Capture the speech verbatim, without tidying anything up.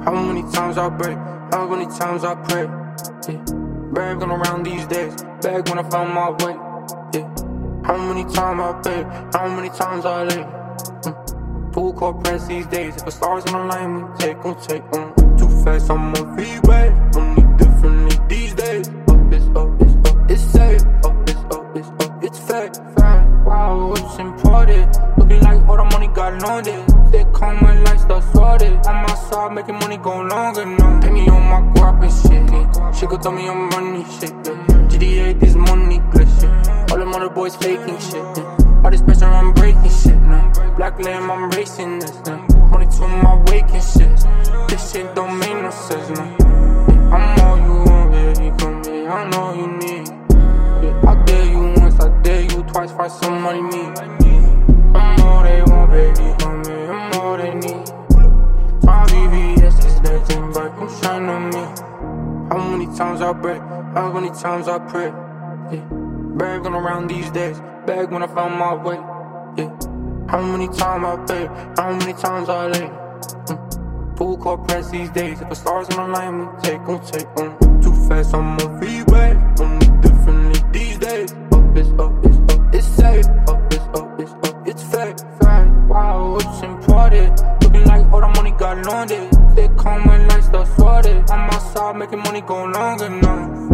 How many times I break, how many times I pray, yeah. Bragging around these days, bag when I found my way, yeah. How many times I pay, how many times I lay, mm. Full court press these days, if the stars on the line, we take on, take on. Too fast, I'm on freeway, only differently these days. Up is up, it's up, it's safe. Up is up, it's up, it's fake. Fast, wow, it's important. Looking like all the money got loaded. They come when lights start sorted. On my side, making money go longer now. Pay me on my guap and shit, yeah. She could tell me I'm running shit, yeah. G D A, this money glitch, yeah. All them other boys faking shit, yeah. All this pressure, I'm breaking shit now. Black lamb, I'm racing this now. Money to my waking shit. This shit don't make no sense now. Yeah, I'm all you want, baby, come here, I know you need. Yeah, I dare you once, I dare you twice, find somebody me. I'm all they want, baby, come here, I'm all they need. My V V S is that thing, but don't shine on me. How many times I break, how many times I pray, yeah. Bragging around these days, bag when I found my way, yeah. How many times I pay, how many times I lay, mm. Full court press these days, if the stars on the line, we take on, take on. Too fast, I'm on freeway, only differently these days. Up is up, it's up, it's safe. Up is up, it's up, it's fake. Fast, wow, it's important. Looking like all the money got loaded. They come when lights start sorted. On my side, making money go longer now.